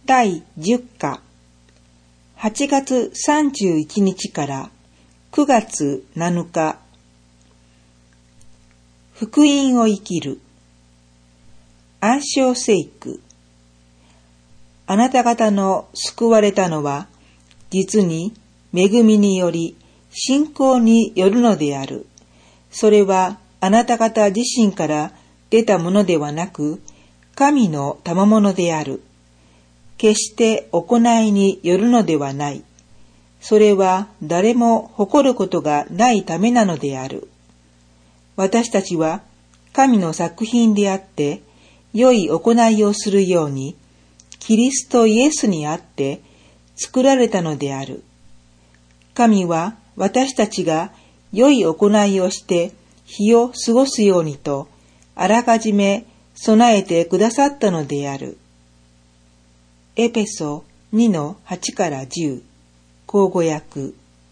第10課、8月31日から9月7日。福音を生きる。暗唱聖句。あなた方の救われたのは、実に恵みにより信仰によるのである。それはあなた方自身から出たものではなく、神の賜物である。決して行いによるのではない。それは誰も誇ることがないためなのである。私たちは神の作品であって、良い行いをするように、キリストイエスにあって作られたのである。神は私たちが良い行いをして日を過ごすようにと、あらかじめ備えてくださったのである。エペソ 2-8 から10、口語訳。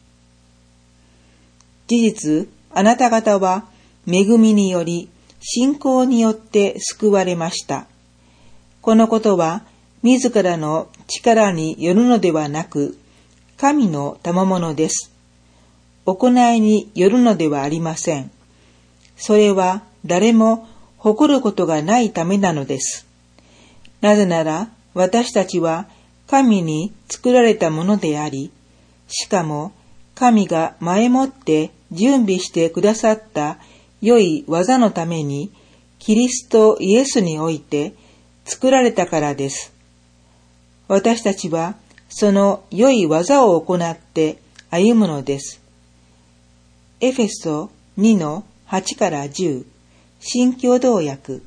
事実、あなた方は恵みにより信仰によって救われました。このことは自らの力によるのではなく、神の賜物です。行いによるのではありません。それは誰も誇ることがないためなのです。なぜなら私たちは神に作られたものであり、しかも神が前もって準備してくださった良い技のためにキリストイエスにおいて作られたからです。私たちはその良い技を行って歩むのです。エフェソ 2-8 から10、新共同訳。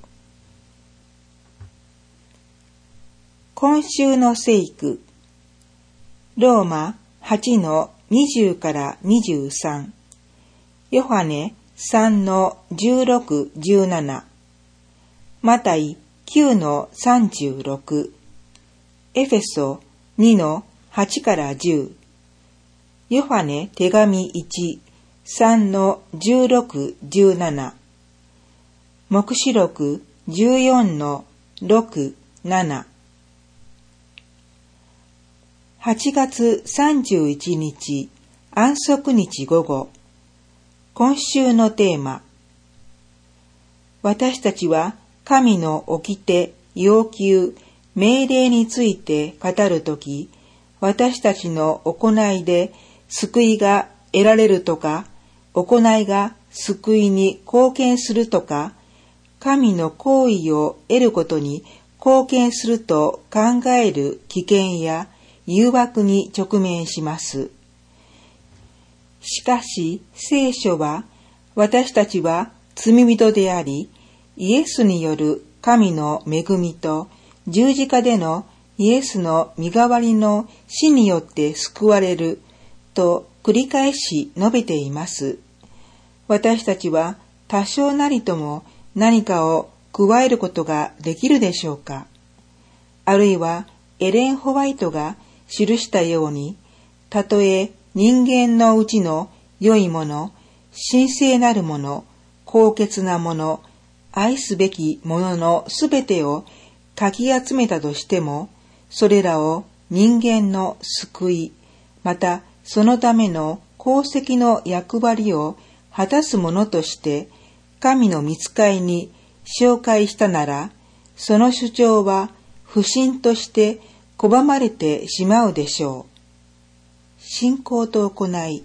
今週の聖句。ローマ 8-20 から23。ヨハネ 3-16-17。マタイ 9-36。エフェソ 2-8 から10。ヨハネ手紙 1-3-16-17。黙示録 14-6-7。8月31日、安息日午後。今週のテーマ。私たちは神の掟、要求、命令について語るとき、私たちの行いで救いが得られるとか、行いが救いに貢献するとか、神の行為を得ることに貢献すると考える危険や誘惑に直面します。しかし聖書は、私たちは罪人であり、イエスによる神の恵みと十字架でのイエスの身代わりの死によって救われると繰り返し述べています。私たちは多少なりとも何かを加えることができるでしょうか。あるいはエレン・ホワイトが記したように、たとえ人間のうちの良いもの、神聖なるもの、高潔なもの、愛すべきもののすべてをかき集めたとしても、それらを人間の救い、またそのための功績の役割を果たすものとして、神の御使いに紹介したなら、その主張は不信として拒まれてしまうでしょう。信仰と行い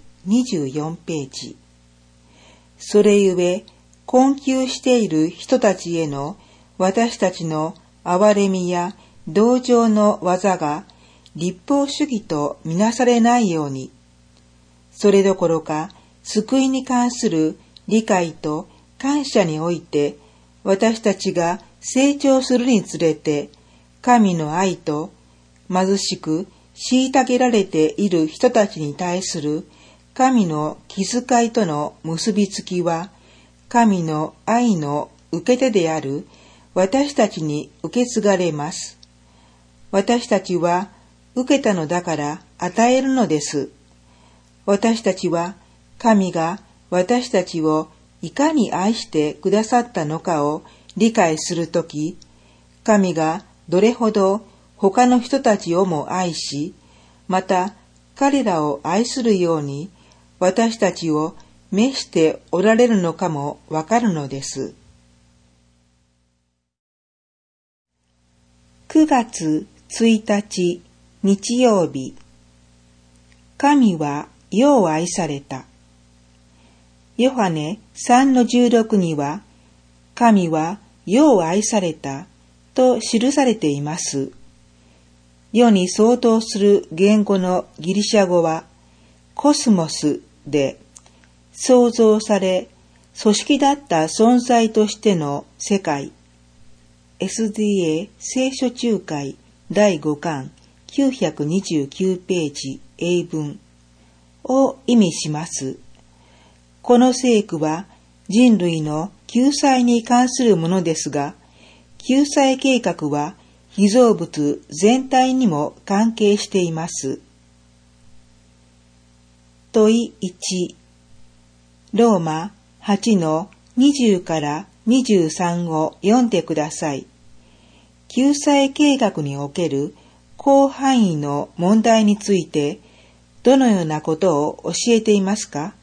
24ページ。それゆえ、困窮している人たちへの私たちの憐れみや同情の技が立法主義とみなされないように、それどころか救いに関する理解と感謝において、私たちが成長するにつれて、神の愛と貧しく虐げられている人たちに対する神の気遣いとの結びつきは、神の愛の受け手である私たちに受け継がれます。私たちは受けたのだから与えるのです。私たちは神が私たちをいかに愛してくださったのかを理解するとき、神がどれほど他の人たちをも愛し、また彼らを愛するように私たちを召しておられるのかもわかるのです。9月1日日曜日。神は世を愛された。ヨハネ 3-16 には、神は世を愛されたと記されています。世に相当する言語のギリシャ語はコスモスで、創造され組織だった存在としての世界、SDA 聖書中解第5巻929ページ英文を意味します。この聖句は人類の救済に関するものですが、救済計画は被造物全体にも関係しています。問い1、ローマ 8-20 から23を読んでください。救済計画における広範囲の問題についてどのようなことを教えていますか？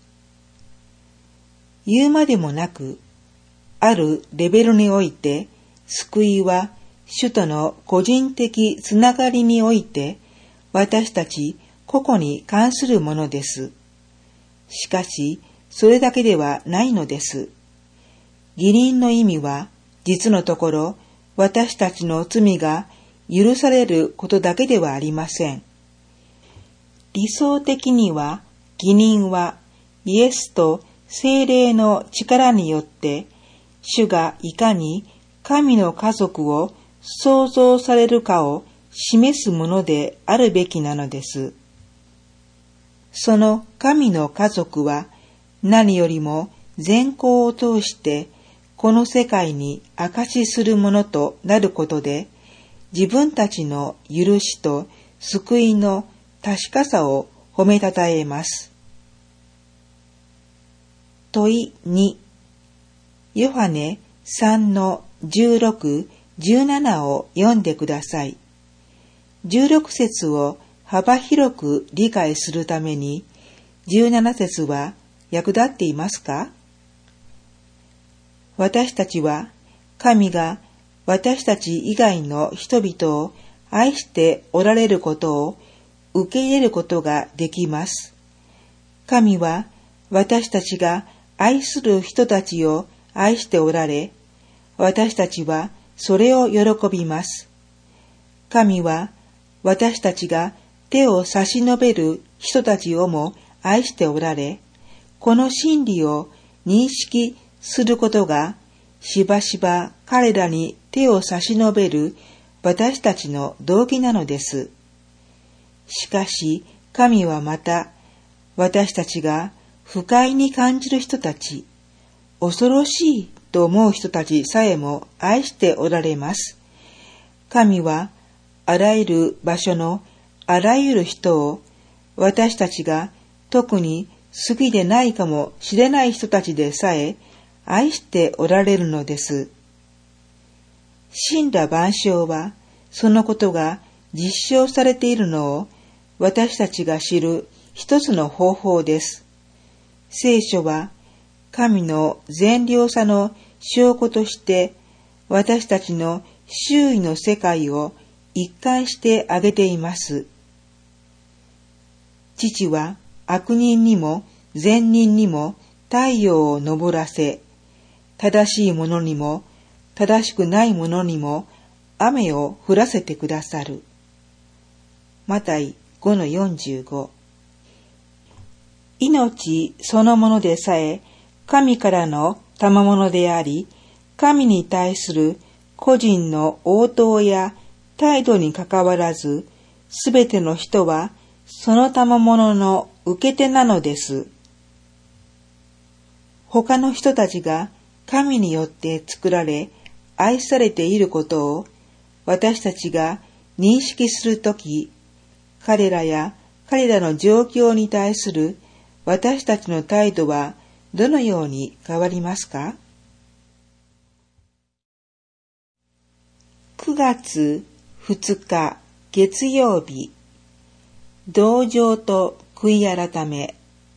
言うまでもなく、あるレベルにおいて救いは主との個人的つながりにおいて私たち個々に関するものです。しかし、それだけではないのです。義人の意味は、実のところ、私たちの罪が許されることだけではありません。理想的には、義人はイエスと聖霊の力によって、主がいかに神の家族を創造されるかを示すものであるべきなのです。その神の家族は何よりも善行を通してこの世界に証しするものとなることで、自分たちの許しと救いの確かさを褒めたたえます。問い2、ヨハネ 3-16、17を読んでください。16節を幅広く理解するために、17節は役立っていますか？私たちは、神が私たち以外の人々を愛しておられることを受け入れることができます。神は私たちが愛する人たちを愛しておられ、私たちはそれを喜びます。神は私たちが手を差し伸べる人たちをも愛しておられ、この真理を認識することがしばしば彼らに手を差し伸べる私たちの動機なのです。しかし神はまた私たちが不快に感じる人たち、恐ろしいと思う人たちさえも愛しておられます。神はあらゆる場所のあらゆる人を私たちが特に好きでないかもしれない人たちでさえ愛しておられるのです。神羅万象はそのことが実証されているのを私たちが知る一つの方法です。聖書は神の善良さの証拠として私たちの周囲の世界を一貫して挙げています。父は悪人にも善人にも太陽を昇らせ、正しい者にも正しくない者にも雨を降らせてくださる。マタイ 5-45。命そのものでさえ神からの賜物であり、神に対する個人の応答や態度にかかわらず、すべての人はその賜物の受け手なのです。他の人たちが神によって作られ、愛されていることを私たちが認識するとき、彼らや彼らの状況に対する私たちの態度はどのように変わりますか？9月2日月曜日、同情と悔い改め。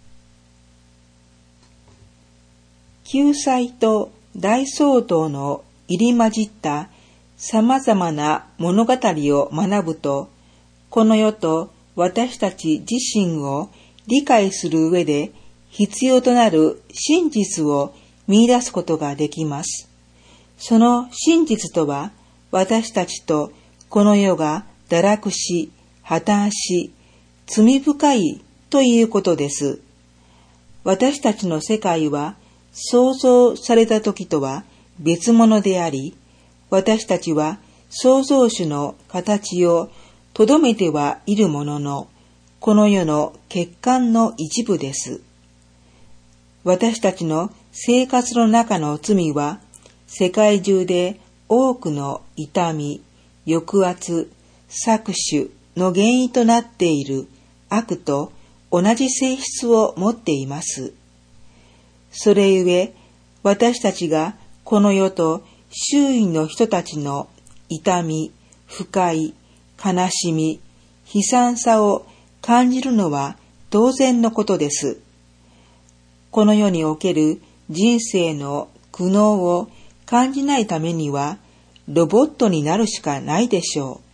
救済と大相当の入り混じった様々な物語を学ぶと、この世と私たち自身を理解する上で必要となる真実を見出すことができます。その真実とは、私たちとこの世が堕落し、破綻し、罪深いということです。私たちの世界は創造された時とは別物であり、私たちは創造主の形をとどめてはいるものの、この世の欠陥の一部です。私たちの生活の中の罪は、世界中で多くの痛み、抑圧、搾取の原因となっている悪と同じ性質を持っています。それゆえ、私たちがこの世と周囲の人たちの痛み、不快、悲しみ、悲惨さを感じるのは当然のことです。この世における人生の苦悩を感じないためには、ロボットになるしかないでしょう。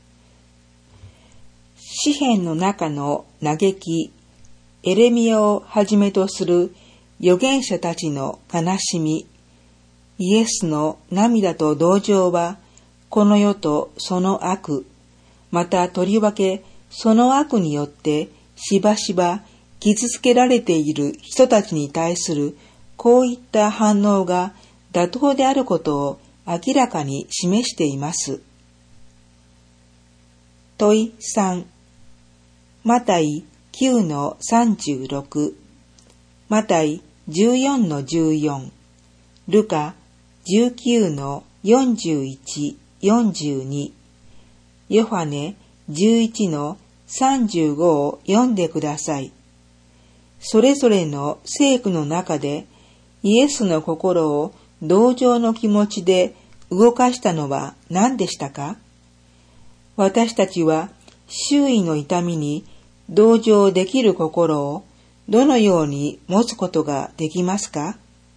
詩篇の中の嘆き、エレミヤをはじめとする預言者たちの悲しみ、イエスの涙と同情は、この世とその悪、またとりわけその悪によってしばしば傷つけられている人たちに対するこういった反応が妥当であることを明らかに示しています。問い3、マタイ 9-36、マタイ 14-14、ルカ 19-41、42、ヨハネ 11-35 を読んでください。それぞれの聖句の中でイエスの心を同情の気持ちで動かしたのは何でしたか？私たちは周囲の痛みに同情できる心をどのように持つことができますか？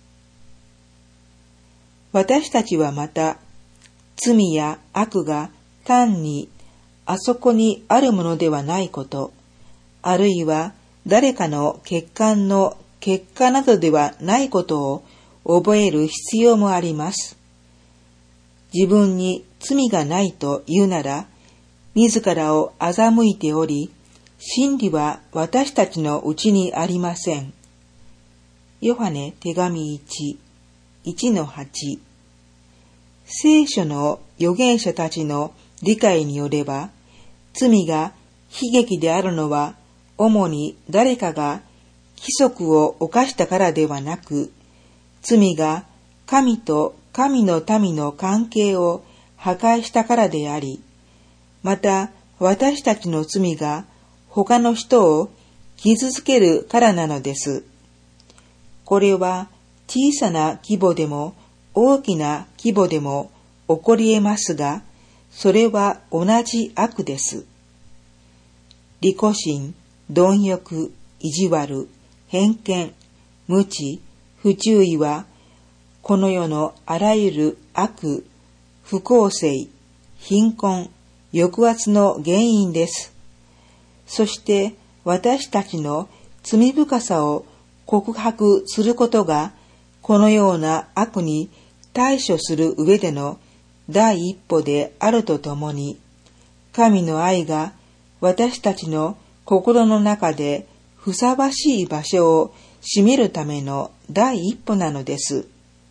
私たちはまた、罪や悪が単にあそこにあるものではないこと、あるいは誰かの欠陥の結果などではないことを覚える必要もあります。自分に罪がないと言うなら、自らを欺いており、真理は私たちのうちにありません。ヨハネ手紙 1、1-8。聖書の預言者たちの理解によれば、罪が悲劇であるのは、主に誰かが規則を犯したからではなく、罪が神と神の民の関係を破壊したからであり、また私たちの罪が他の人を傷つけるからなのです。これは小さな規模でも大きな規模でも起こり得ますが、それは同じ悪です。利己心、貪欲、意地悪、偏見、無知、不注意は、この世のあらゆる悪、不公正、貧困、抑圧の原因です。そして私たちの罪深さを告白することが、このような悪に対処する上での第一歩であるとともに、神の愛が私たちの心の中でふさわしい場所を占めるための第一歩なのです。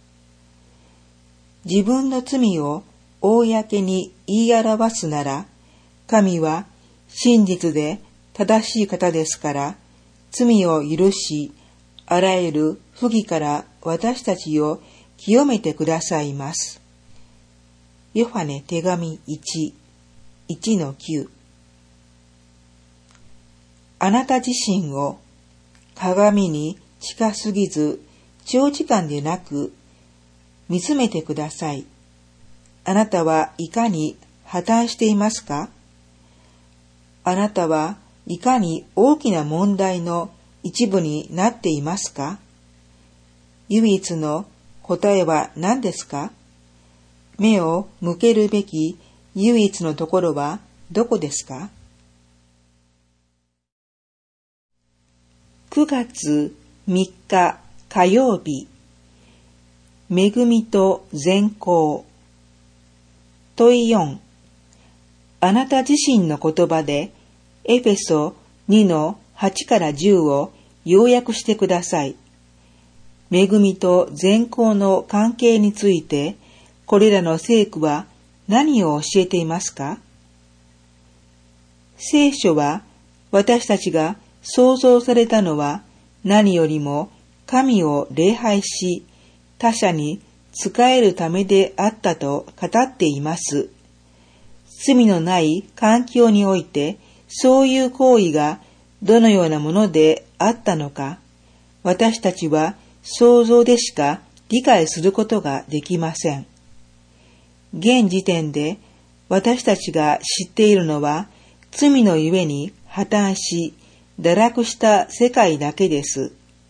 自分の罪を公に言い表すなら、神は真実で正しい方ですから、罪を許し、あらゆる不義から私たちを清めてくださいます。ヨハネ手紙 1、1-9。あなた自身を鏡に近すぎず長時間でなく見つめてください。あなたはいかに破綻していますか？ あなたはいかに大きな問題の一部になっていますか？唯一の答えは何ですか？目を向けるべき唯一のところはどこですか？9月3日火曜日、恵みと善行。問い4、あなた自身の言葉でエフェソ2の8から10を要約してください。恵みと善行の関係について、これらの聖句は何を教えていますか？聖書は私たちが創造されたのは何よりも神を礼拝し、他者に仕えるためであったと語っています。罪のない環境において、そういう行為がどのようなものであったのか、私たちは想像でしか理解することができません。現時点で私たちが知っているのは、罪のゆえに破綻し、堕落した世界だけです。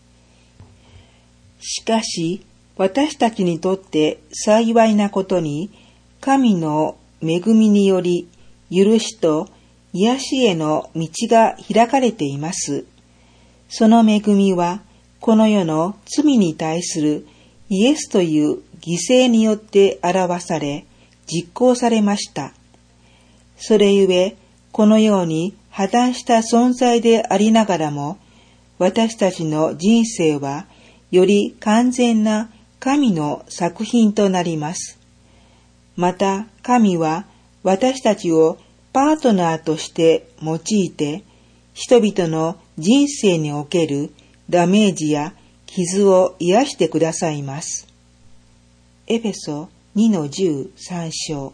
しかし、私たちにとって幸いなことに、神の恵みにより、許しと癒しへの道が開かれています。その恵みは、この世の罪に対するイエスという犠牲によって表され、実行されました。それゆえ、このように破綻した存在でありながらも、私たちの人生は、より完全な神の作品となります。また、神は私たちをパートナーとして用いて、人々の人生におけるダメージや傷を癒してくださいます。エフェソ2の13章。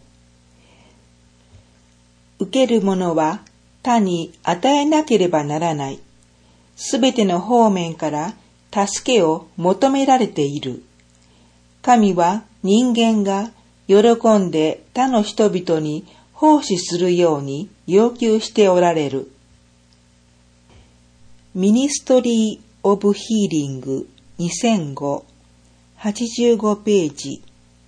受けるものは他に与えなければならない。すべての方面から助けを求められている。神は人間が喜んで他の人々に奉仕するように要求しておられる。ミニストリー・オブ・ヒーリング2005、85ページ。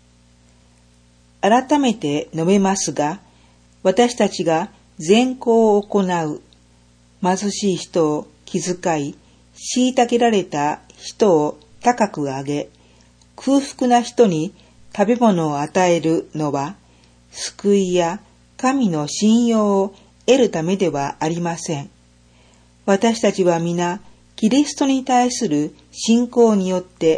改めて述べますが、私たちが善行を行う、貧しい人を気遣い、虐げられた人を高く上げ、空腹な人に食べ物を与えるのは、救いや神の信用を得るためではありません。私たちは皆、キリストに対する信仰によって、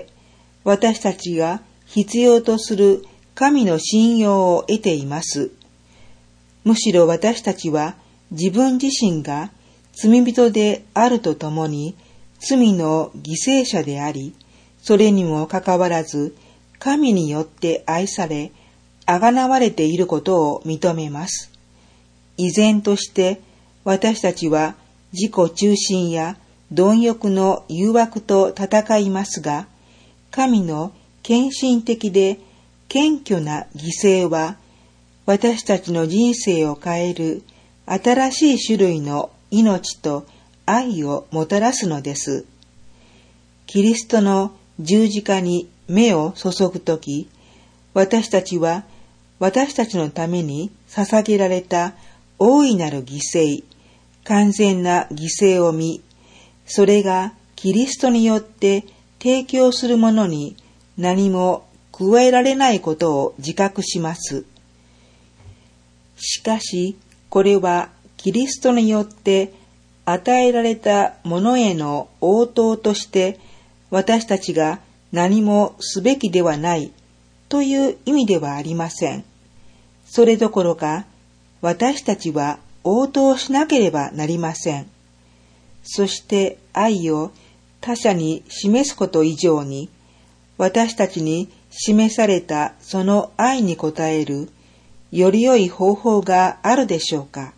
私たちが必要とする神の信用を得ています。むしろ私たちは自分自身が罪人であるとともに、罪の犠牲者であり、それにもかかわらず、神によって愛され、あがなわれていることを認めます。依然として私たちは自己中心や貪欲の誘惑と戦いますが、神の献身的で謙虚な犠牲は、私たちの人生を変える新しい種類の命と愛をもたらすのです。キリストの十字架に目を注ぐとき、私たちは私たちのために捧げられた大いなる犠牲、完全な犠牲を見、それがキリストによって提供するものに何も加えられないことを自覚します。しかし、これはキリストによって与えられたものへの応答として、私たちが何もすべきではないという意味ではありません。それどころか、私たちは応答しなければなりません。そして愛を他者に示すこと以上に、私たちに示されたその愛に応えるより良い方法があるでしょうか。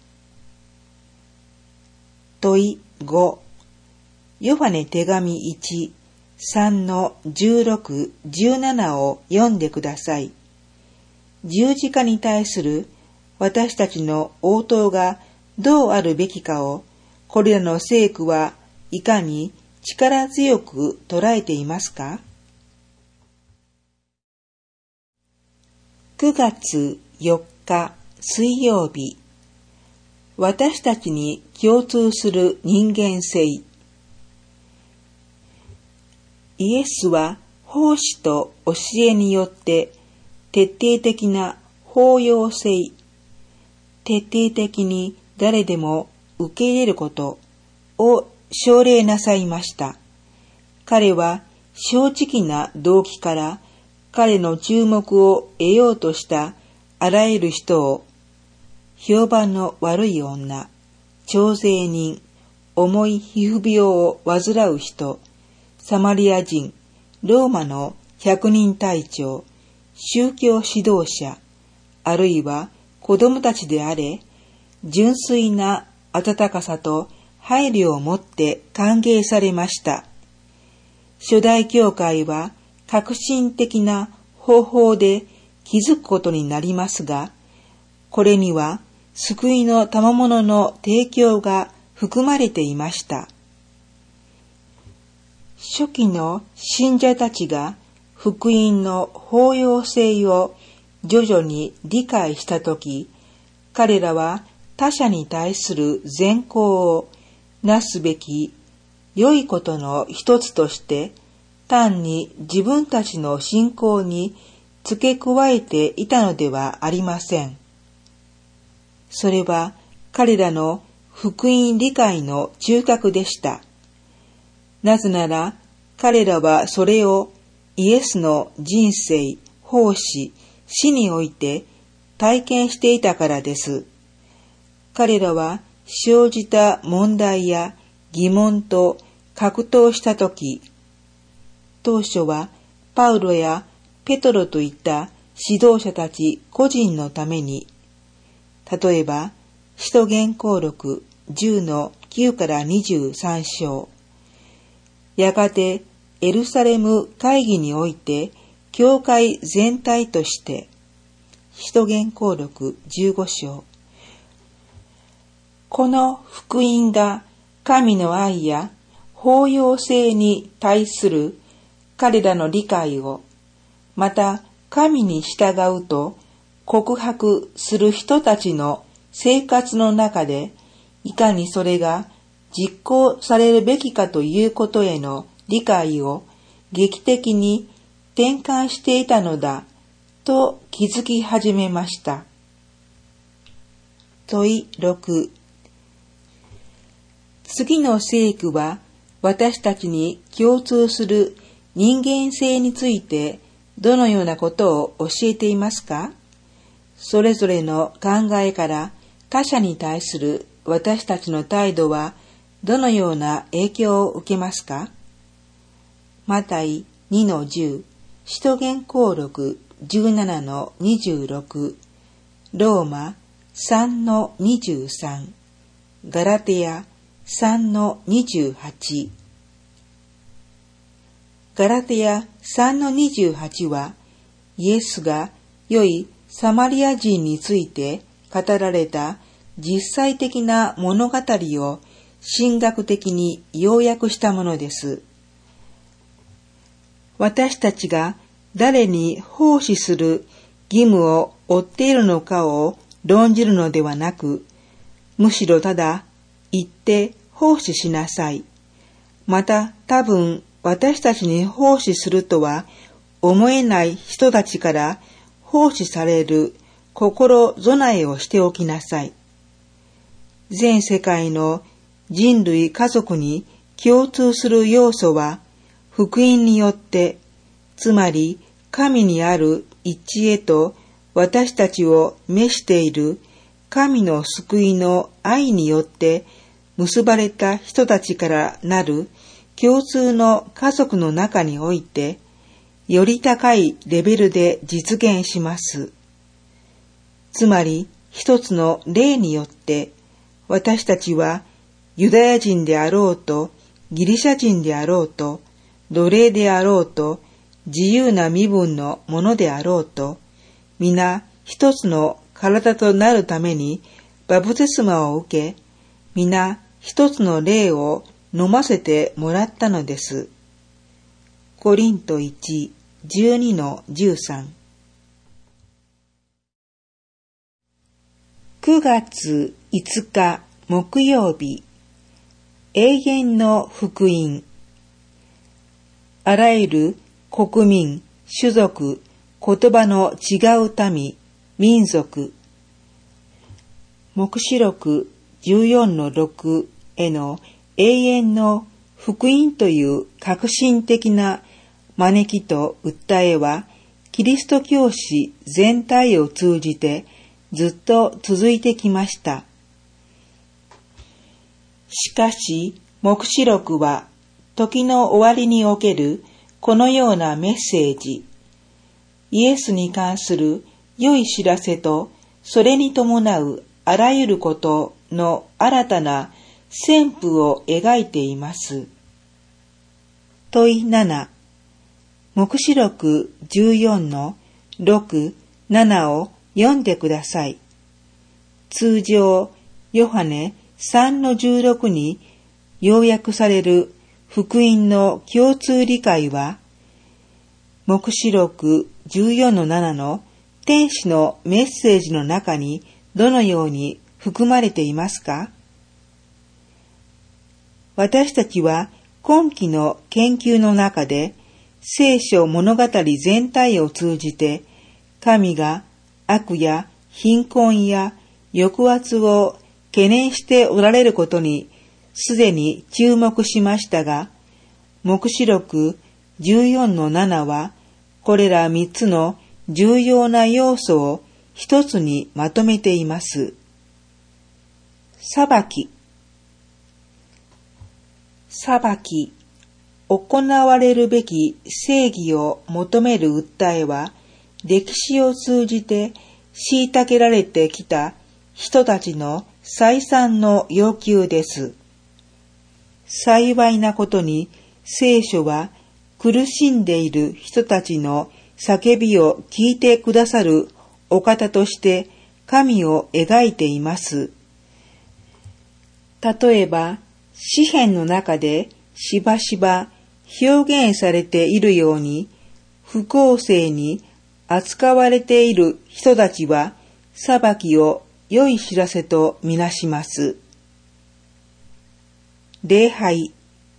問い5、ヨハネ手紙1、3の16、17を読んでください。十字架に対する私たちの応答がどうあるべきかを、これらの聖句はいかに力強く捉えていますか？ 9 月4日水曜日、私たちに共通する人間性。イエスは奉仕と教えによって徹底的な包容性、徹底的に誰でも受け入れることを奨励なさいました。彼は正直な動機から彼の注目を得ようとしたあらゆる人を、評判の悪い女、徴税人、重い皮膚病を患う人、サマリア人、ローマの百人隊長、宗教指導者、あるいは子供たちであれ、純粋な温かさと配慮をもって歓迎されました。初代教会は革新的な方法で気づくことになりますが、これには救いの賜物の提供が含まれていました。初期の信者たちが福音の包容性を徐々に理解したとき、彼らは他者に対する善行をなすべき良いことの一つとして、単に自分たちの信仰に付け加えていたのではありません。それは彼らの福音理解の中核でした。なぜなら彼らはそれをイエスの人生、奉仕、死において体験していたからです。彼らは生じた問題や疑問と格闘したとき、当初はパウロやペトロといった指導者たち個人のために、例えば使徒言行録10の9から23章、やがてエルサレム会議において教会全体として使徒言行録15章、この福音が神の愛や包容性に対する彼らの理解を、また神に従うと告白する人たちの生活の中でいかにそれが実行されるべきかということへの理解を劇的に転換していたのだと気づき始めました。問い6。次の聖句は私たちに共通する人間性についてどのようなことを教えていますか？それぞれの考えから他者に対する私たちの態度はどのような影響を受けますか？マタイ 2-10、使徒言行録17の26、ローマ3の23、ガラテヤ3の28。ガラテヤ3の28は、イエスが良いサマリア人について語られた実際的な物語を神学的に要約したものです。私たちが誰に奉仕する義務を負っているのかを論じるのではなく、むしろただ行って奉仕しなさい。また多分私たちに奉仕するとは思えない人たちから奉仕される心備えをしておきなさい。全世界の人類家族に共通する要素は福音によって、つまり神にある一致へと私たちを召している神の救いの愛によって結ばれた人たちからなる共通の家族の中において、より高いレベルで実現します。つまり一つの例によって、私たちはユダヤ人であろうと、ギリシャ人であろうと、奴隷であろうと、自由な身分のものであろうと、皆一つの体となるためにバプテスマを受け、皆一つの霊を飲ませてもらったのです。コリント 1:12-13。9月5日木曜日、永遠の福音。あらゆる国民、種族、言葉の違う民、民族。黙示録 14-6 への永遠の福音という革新的な招きと訴えは、キリスト教史全体を通じてずっと続いてきました。しかし、黙示録は時の終わりにおけるこのようなメッセージ、イエスに関する良い知らせとそれに伴うあらゆることの新たな宣布を描いています。問7、黙示録 14-6、7を読んでください。通常、ヨハネ 3-16 に要約される福音の共通理解は、黙示録 14-7 の天使のメッセージの中にどのように含まれていますか？私たちは今期の研究の中で聖書物語全体を通じて神が悪や貧困や抑圧を懸念しておられることにすでに注目しましたが、黙示録 14-7 はこれら3つの重要な要素を一つにまとめています。裁き。行われるべき正義を求める訴えは、歴史を通じて虐げられてきた人たちの再三の要求です。幸いなことに、聖書は苦しんでいる人たちの叫びを聞いてくださるお方として神を描いています。例えば、詩篇の中でしばしば表現されているように、不公正に扱われている人たちは裁きを良い知らせとみなします。礼拝。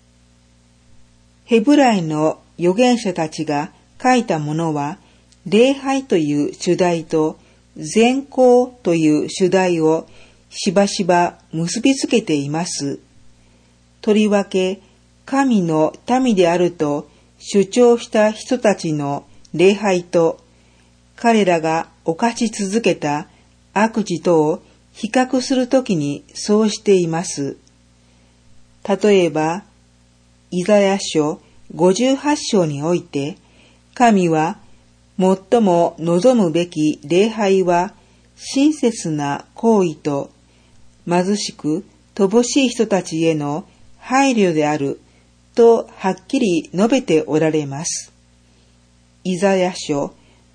ヘブライの預言者たちが書いたものは、礼拝という主題と善行という主題をしばしば結びつけています。とりわけ、神の民であると主張した人たちの礼拝と、彼らが犯し続けた悪事とを比較するときにそうしています。例えば、イザヤ書58章において、神は最も望むべき礼拝は親切な行為と貧しく乏しい人たちへの配慮であるとはっきり述べておられます。イザヤ書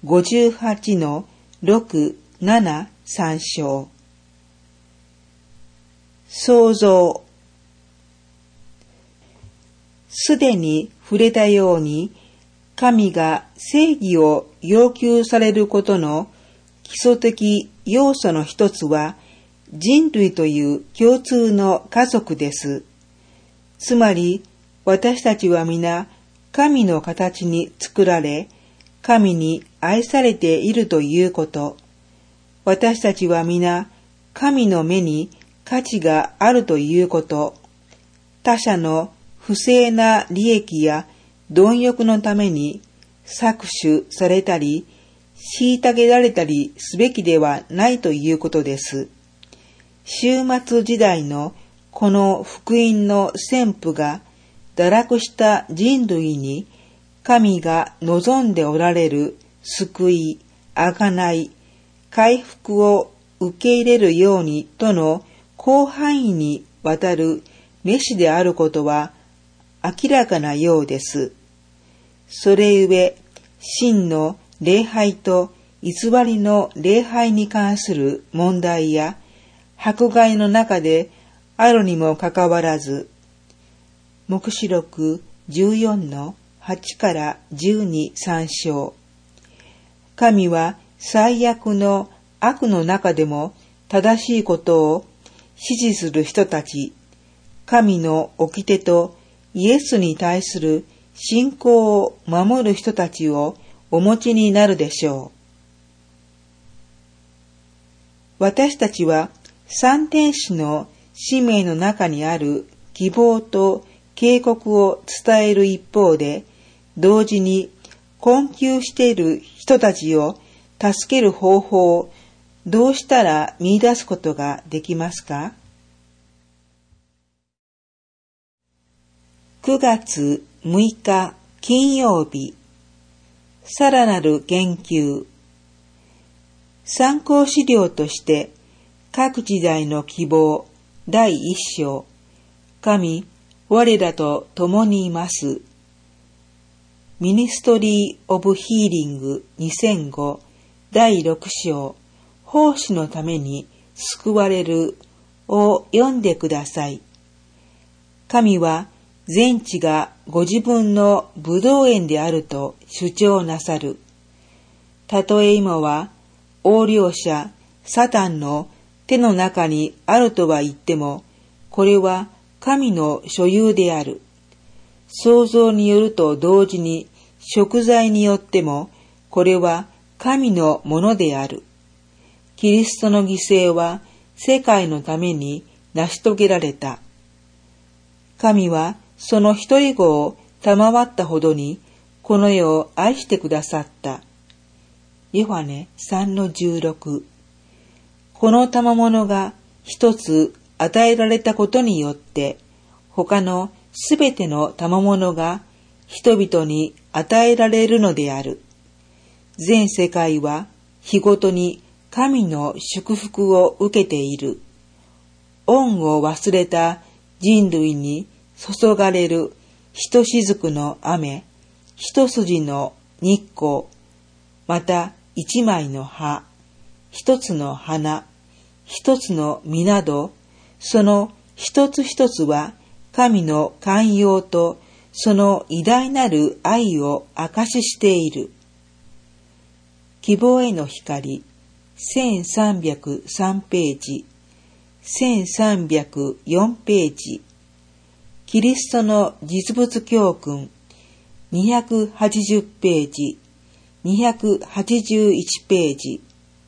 58-6、7、3章。創造。すでに触れたように、神が正義を要求されることの基礎的要素の一つは、人類という共通の家族です。つまり、私たちは皆、神の形に作られ、神に愛されているということ。私たちは皆、神の目に価値があるということ。他者の不正な利益や貪欲のために搾取されたり、虐げられたりすべきではないということです。終末時代のこの福音の宣布が堕落した人類に神が望んでおられる救い、贖い、回復を受け入れるようにとの広範囲にわたる召しであることは明らかなようです。それゆえ、真の礼拝と偽りの礼拝に関する問題や、 迫害の中であるにもかかわらず、黙示録14-8から12参照。神は最悪の悪の中でも正しいことを支持する人たち、神の掟とイエスに対する信仰を守る人たちをお持ちになるでしょう。私たちは三天使の使命の中にある希望と警告を伝える一方で、同時に困窮している人たちを助ける方法をどうしたら見出すことができますか？9月6日金曜日、さらなる研究。参考資料として各時代の希望第1章、神我らと共にいます。ミニストリー・オブ・ヒーリング2005第6章、奉仕のために救われるを読んでください。神は全地がご自分の葡萄園であると主張なさる。たとえ今は横領者サタンの手の中にあるとは言っても、これは神の所有である。創造によると同時に贖罪によっても、これは神のものである。キリストの犠牲は世界のために成し遂げられた。神はその一人子を賜ったほどにこの世を愛してくださった。ヨハネ 3-16。この賜物が一つ与えられたことによって、他のすべての賜物が人々に与えられるのである。全世界は日ごとに神の祝福を受けている。恩を忘れた人類に注がれる一雫の雨、一筋の日光、また一枚の葉、一つの花、一つの実など、その一つ一つは神の寛容とその偉大なる愛を証ししている。希望への光、1303ページ、1304ページ、キリストの実物教訓、280ページ、281ページ。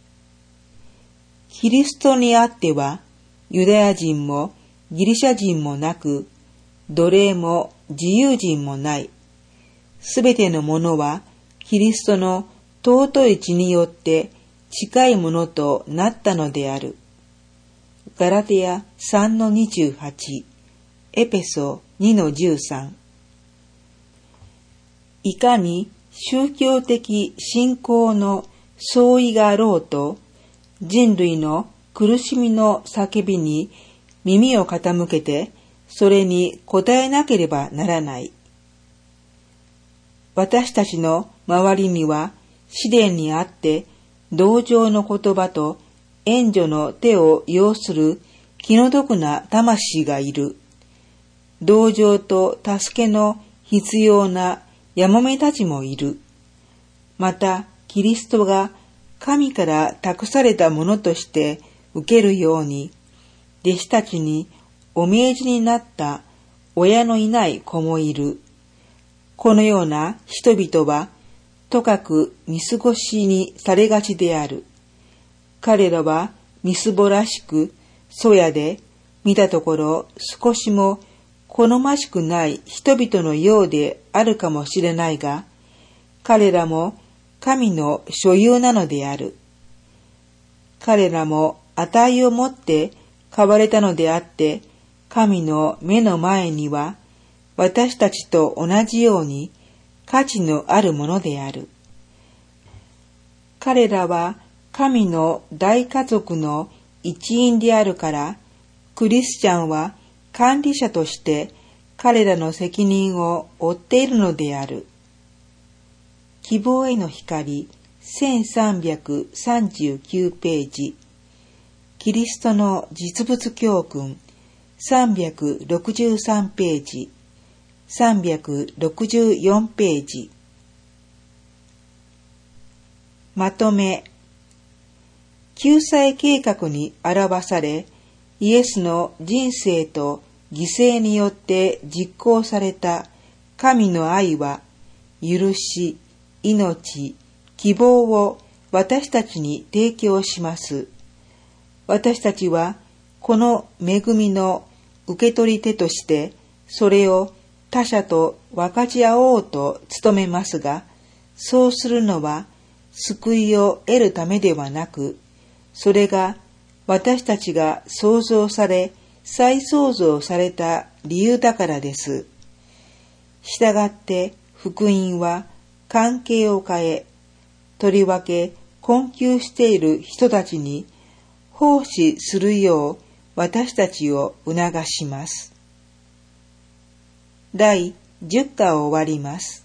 キリストにあっては、ユダヤ人もギリシャ人もなく、奴隷も自由人もない。すべてのものは、キリストの尊い血によって近いものとなったのである。ガラテヤ 3-28、エペソ 2-13。いかに宗教的信仰の相違があろうと、人類の苦しみの叫びに耳を傾けて、それに応えなければならない。私たちの周りには試練にあって同情の言葉と援助の手を要する気の毒な魂がいる。同情と助けの必要なやもめたちもいる。またキリストが神から託されたものとして受けるように、弟子たちにお命じになった親のいない子もいる。このような人々は、とかく見過ごしにされがちである。彼らはみすぼらしく、そやで、見たところ少しも好ましくない人々のようであるかもしれないが、彼らも神の所有なのである。彼らも値をもって買われたのであって、神の目の前には、私たちと同じように価値のあるものである。彼らは神の大家族の一員であるから、クリスチャンは管理者として彼らの責任を負っているのである。希望への光、1339ページ、 キリストの実物教訓363ページ、364ページ。まとめ。救済計画に表され、イエスの人生と犠牲によって実行された神の愛は、許し、命、希望を私たちに提供します。私たちはこの恵みの受け取り手として、それを他者と分かち合おうと努めますが、そうするのは救いを得るためではなく、それが私たちが創造され、再創造された理由だからです。したがって福音は関係を変え、とりわけ困窮している人たちに奉仕するよう私たちを促します。第10課を終わります。